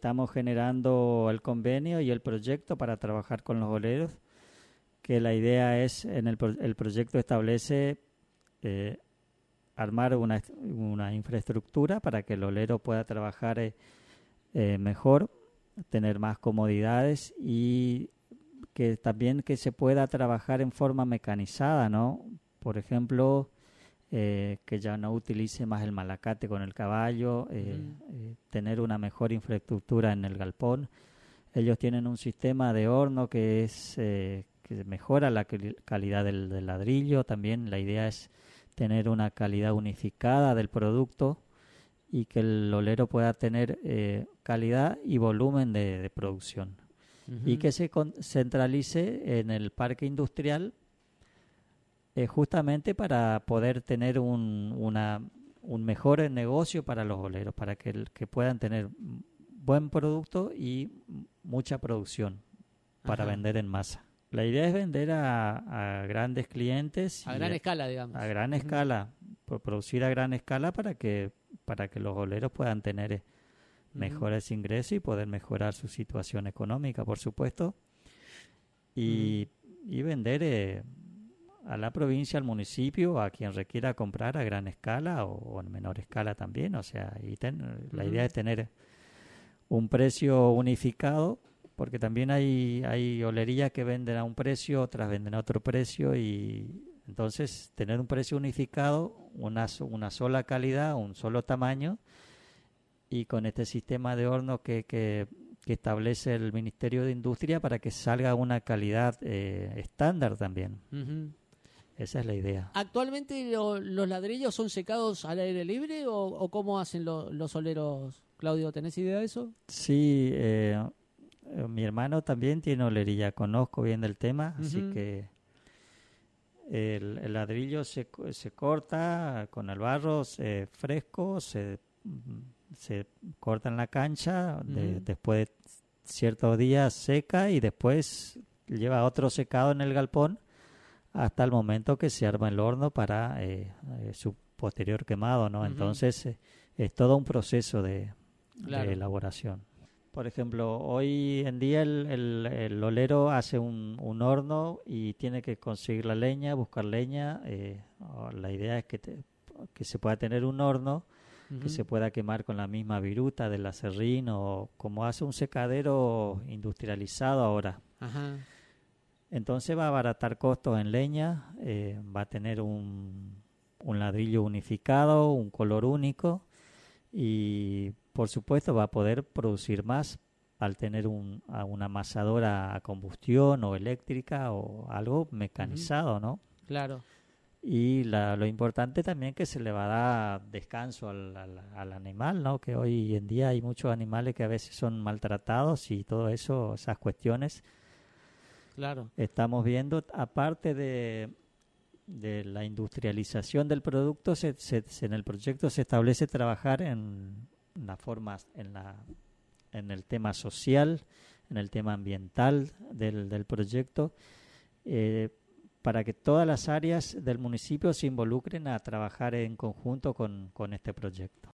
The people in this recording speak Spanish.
estamos generando el convenio y el proyecto para trabajar con los oleros, que la idea es, el proyecto establece armar una infraestructura para que el olero pueda trabajar mejor, tener más comodidades y que también que se pueda trabajar en forma mecanizada, ¿no? Por ejemplo, que ya no utilice más el malacate con el caballo, tener una mejor infraestructura en el galpón. Ellos tienen un sistema de horno que que mejora la calidad del ladrillo. También la idea es tener una calidad unificada del producto y que el olero pueda tener calidad y volumen de producción. Y que se centralice en el parque industrial justamente para poder tener un mejor negocio para los oleros, para que puedan tener buen producto y mucha producción para vender en masa. La idea es vender a grandes clientes. A gran escala, digamos. A gran escala, producir a gran escala para que los oleros puedan tener mejores ingresos y poder mejorar su situación económica, por supuesto. Y vender a la provincia, al municipio, a quien requiera comprar a gran escala o en menor escala también. O sea, la idea es tener un precio unificado, porque también hay olerías que venden a un precio, otras venden a otro precio, y entonces tener un precio unificado, una sola calidad, un solo tamaño, y con este sistema de horno que establece el Ministerio de Industria para que salga una calidad estándar también. Esa es la idea. ¿Actualmente los ladrillos son secados al aire libre o cómo hacen los oleros, Claudio? ¿Tenés idea de eso? Sí, mi hermano también tiene olería, conozco bien del tema, así que el ladrillo se corta con el barro fresco, se corta en la cancha, después de ciertos días seca y después lleva otro secado en el galpón hasta el momento que se arma el horno para su posterior quemado, ¿no? Entonces es todo un proceso de elaboración. Por ejemplo, hoy en día el olero hace un horno y tiene que conseguir la leña, buscar leña. La idea es que se pueda tener un horno que se pueda quemar con la misma viruta del aserrín o como hace un secadero industrializado ahora. Entonces va a abaratar costos en leña, va a tener un ladrillo unificado, un color único y por supuesto va a poder producir más al tener una amasadora a combustión o eléctrica o algo mecanizado, ¿no? Claro. Y lo importante también que se le va a dar descanso al animal, ¿no? Que hoy en día hay muchos animales que a veces son maltratados y todo eso, esas cuestiones. Claro. Estamos viendo, aparte de la industrialización del producto, en el proyecto se establece trabajar en el tema social, en el tema ambiental del proyecto, para que todas las áreas del municipio se involucren a trabajar en conjunto con este proyecto.